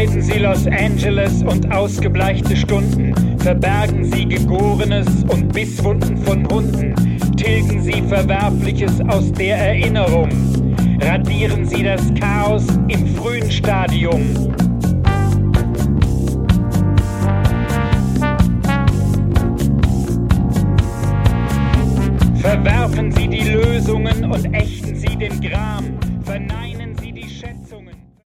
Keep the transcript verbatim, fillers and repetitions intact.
Meiden Sie Los Angeles und ausgebleichte Stunden, verbergen Sie Gegorenes und Bisswunden von Hunden, tilgen Sie Verwerfliches aus der Erinnerung, radieren Sie das Chaos im frühen Stadium. Verwerfen Sie die Lösungen und ächten Sie den Gram.